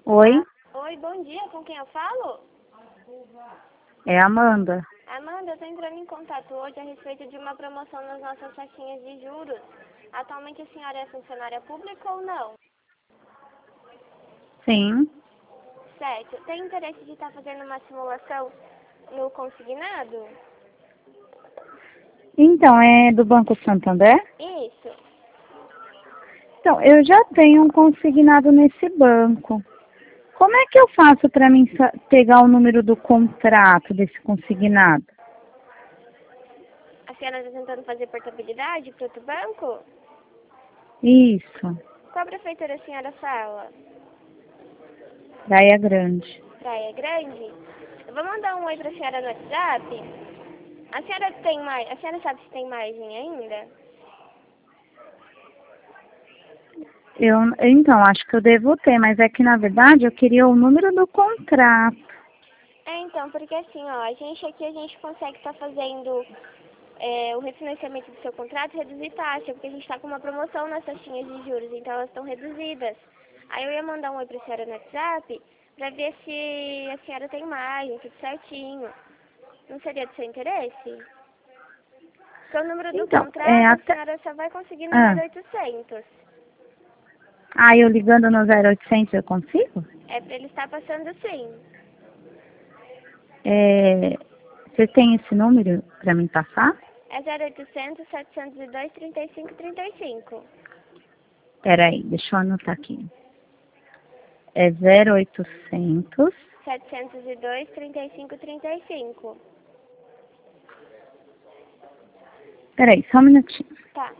Oi, Oi, bom dia, com quem eu falo? é a Amanda. Amanda, eu tô entrando em contato hoje a respeito de uma promoção nas nossas taxinhas de juros. Atualmente a senhora é funcionária pública ou não? Sim. Certo. Tem interesse de estar fazendo uma simulação no consignado? Então, é do Banco Santander? Isso. Então, eu já tenho um consignado nesse banco. Como é que eu faço para mim pegar o número do contrato desse consignado? A senhora está tentando fazer portabilidade para outro banco? Isso, Qual prefeitura a senhora fala? Praia Grande. Praia Grande? Eu vou mandar um oi para a senhora no WhatsApp. A senhora sabe se tem margem ainda? Então, acho que eu devo ter, mas é que na verdade eu queria o número do contrato. Então, porque assim, ó, a gente consegue estar fazendo o refinanciamento do seu contrato e reduzir taxa, porque a gente está com uma promoção nas taxinhas de juros, então elas estão reduzidas. Aí eu ia mandar um oi para a senhora no WhatsApp para ver se a senhora tem margem, tudo certinho. Não seria do seu interesse? Porque o número do Então, contrato a senhora só vai conseguir no Ah, 0800. eu ligando no 0800 eu consigo? É para ele estar passando sim. Você tem esse número para me passar? É 0800 702 3535. Peraí, deixa eu anotar aqui. É 0800. 702 3535. Peraí, só um minutinho. Tá.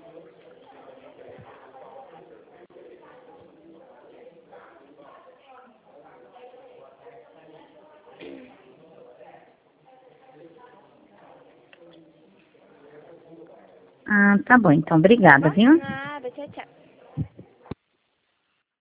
Tá bom, então, obrigada, viu? Nada, tchau, tchau.